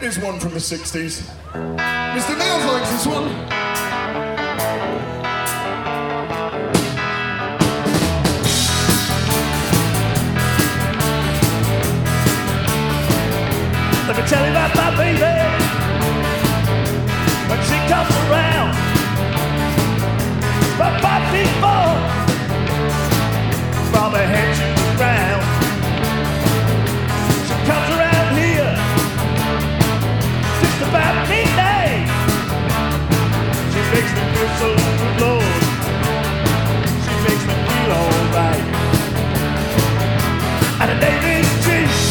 Here's one from the 60s. Mr. Mills likes this one. Let me tell you about my baby. When she comes around, about 5 feet 4 from her head to the ground. She comes around here just about midnight. She makes me feel so good, Lord. She makes me feel alright. And her name is G.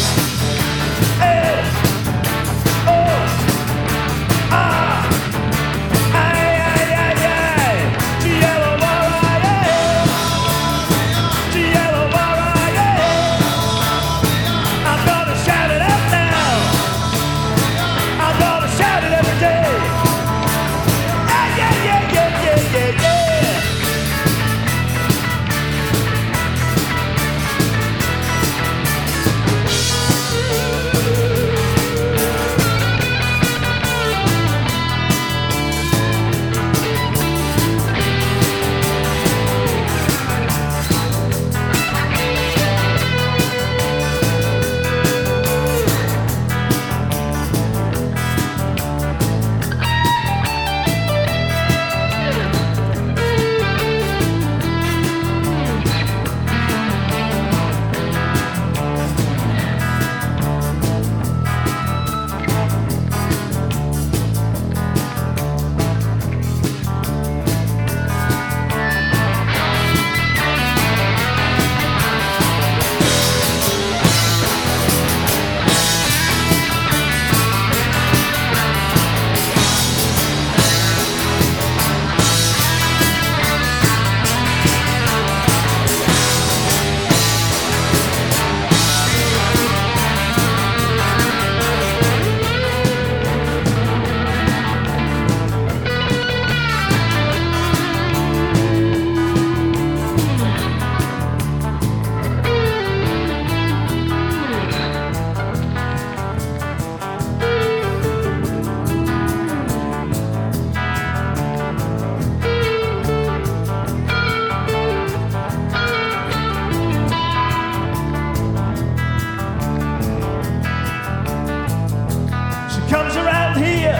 Comes around here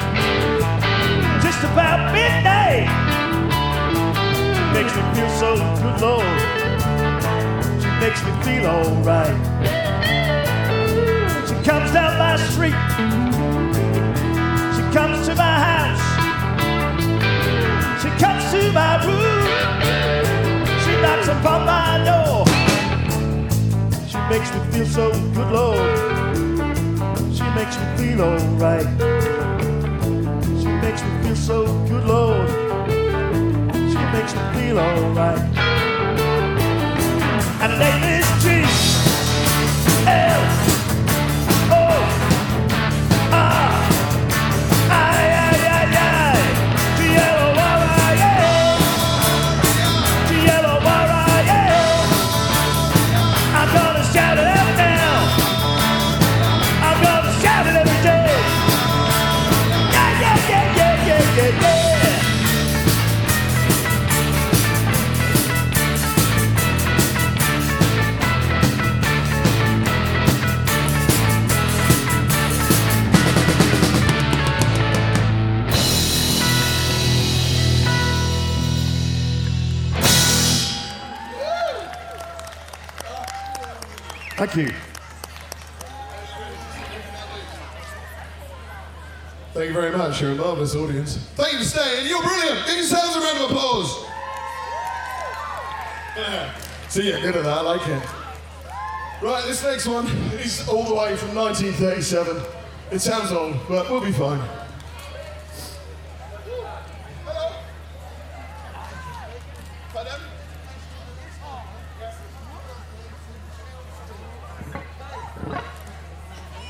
just about midnight. Makes me feel so good, Lord. She makes me feel alright. She comes down my street. She comes to my house. She comes to my room. She knocks upon my door. She makes me feel so good, Lord. She makes me feel alright. She makes me feel so good, Lord. She makes me feel alright. And her name is G. L. O. R. I. G. L. O. R. I. G. L. O. R. I. I'm gonna shout it out now. Shout it every day. Yeah, yeah, yeah, yeah, yeah, yeah, yeah. Thank you. Thank you very much. You're a marvellous audience. Thank you for staying. You're brilliant. Give yourselves a round of applause. Yeah. See, you're good at that. I like it. Right, this next one is all the way from 1937. It sounds old, but we'll be fine.